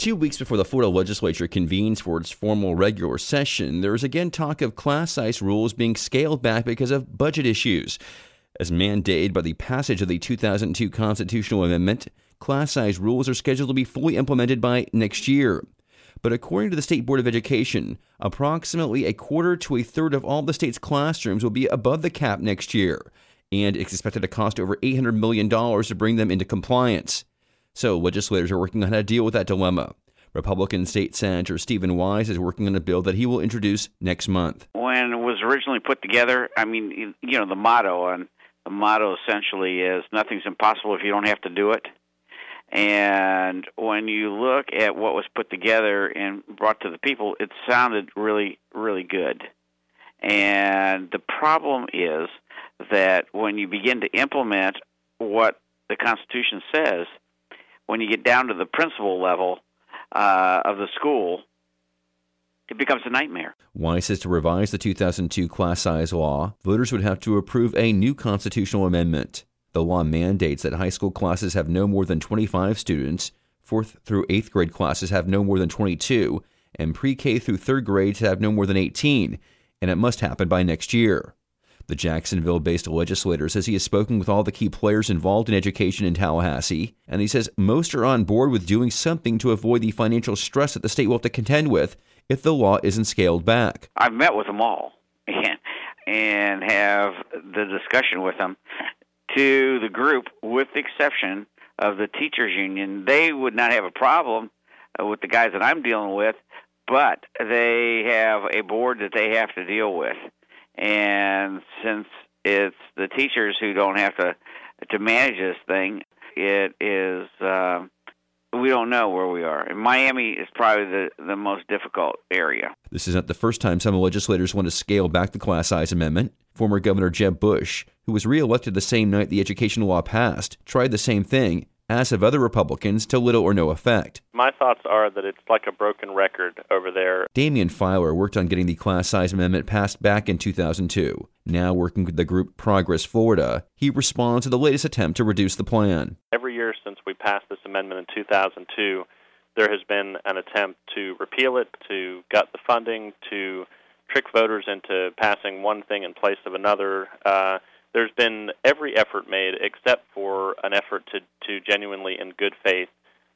2 weeks before the Florida legislature convenes for its formal regular session, there is again talk of class size rules being scaled back because of budget issues. As mandated by the passage of the 2002 constitutional amendment, class size rules are scheduled to be fully implemented by next year. But according to the State Board of Education, approximately a quarter to a third of all the state's classrooms will be above the cap next year, and it's expected to cost over $800 million to bring them into compliance. So legislators are working on how to deal with that dilemma. Republican State Senator Stephen Wise is working on a bill that he will introduce next month. When it was originally put together, the motto essentially is nothing's impossible if you don't have to do it. And when you look at what was put together and brought to the people, it sounded really, really good. And the problem is that when you begin to implement what the Constitution says, when you get down to the principal level of the school, it becomes a nightmare. Wise says to revise the 2002 class size law, voters would have to approve a new constitutional amendment. The law mandates that high school classes have no more than 25 students, 4th through 8th grade classes have no more than 22, and pre-K through 3rd grades have no more than 18, and it must happen by next year. The Jacksonville-based legislator says he has spoken with all the key players involved in education in Tallahassee, and he says most are on board with doing something to avoid the financial stress that the state will have to contend with if the law isn't scaled back. I've met with them all and have the discussion with them. To the group, with the exception of the teachers union, they would not have a problem with the guys that I'm dealing with, but they have a board that they have to deal with. And since it's the teachers who don't have to manage this thing, it is we don't know where we are. And Miami is probably the most difficult area. This is not the first time some legislators want to scale back the class size amendment. Former Governor Jeb Bush, who was reelected the same night the education law passed, tried the same thing, as have other Republicans, to little or no effect. My thoughts are that it's like a broken record over there. Damian Filer worked on getting the class size amendment passed back in 2002. Now working with the group Progress Florida, he responds to the latest attempt to reduce the plan. Every year since we passed this amendment in 2002, there has been an attempt to repeal it, to gut the funding, to trick voters into passing one thing in place of another. There's been every effort made except for an effort to genuinely, in good faith,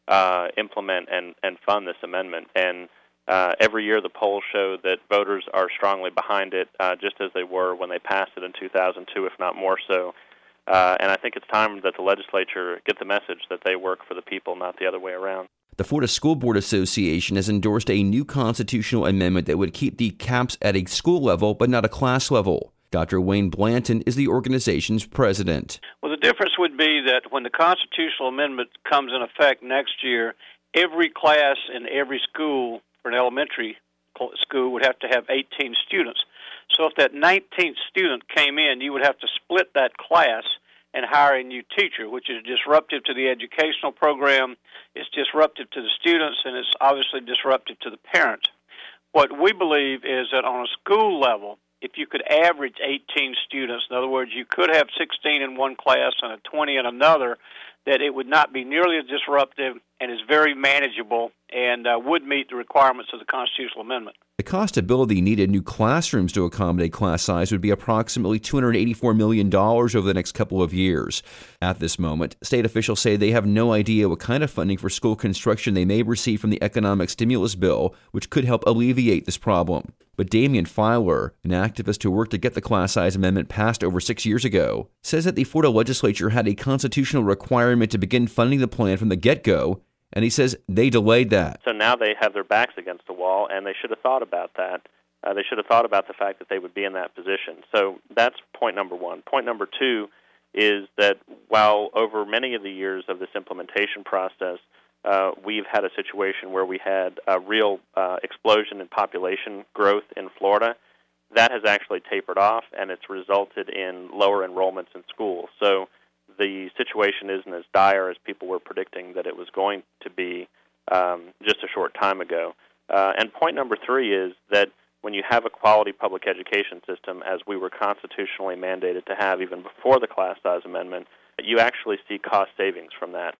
implement and fund this amendment. And every year the polls show that voters are strongly behind it, just as they were when they passed it in 2002, if not more so. And I think it's time that the legislature get the message that they work for the people, not the other way around. The Florida School Board Association has endorsed a new constitutional amendment that would keep the caps at a school level but not a class level. Dr. Wayne Blanton is the organization's president. Well, the difference would be that when the constitutional amendment comes in effect next year, every class in every school, for an elementary school, would have to have 18 students. So if that 19th student came in, you would have to split that class and hire a new teacher, which is disruptive to the educational program, it's disruptive to the students, and it's obviously disruptive to the parents. What we believe is that on a school level, if you could average 18 students, in other words, you could have 16 in one class and a 20 in another, that it would not be nearly as disruptive and is very manageable and would meet the requirements of the constitutional amendment. The cost to build the needed new classrooms to accommodate class size would be approximately $284 million over the next couple of years. At this moment, state officials say they have no idea what kind of funding for school construction they may receive from the economic stimulus bill, which could help alleviate this problem. But Damian Filer, an activist who worked to get the class size amendment passed over 6 years ago, says that the Florida legislature had a constitutional requirement to begin funding the plan from the get-go, and he says they delayed that. So now they have their backs against the wall, and they should have thought about that. They should have thought about the fact that they would be in that position. So that's point number one. Point number two is that while over many of the years of this implementation process, we've had a situation where we had a real explosion in population growth in Florida, that has actually tapered off, and it's resulted in lower enrollments in schools. So the situation isn't as dire as people were predicting that it was going to be just a short time ago. And point number three is that when you have a quality public education system, as we were constitutionally mandated to have even before the class size amendment, you actually see cost savings from that.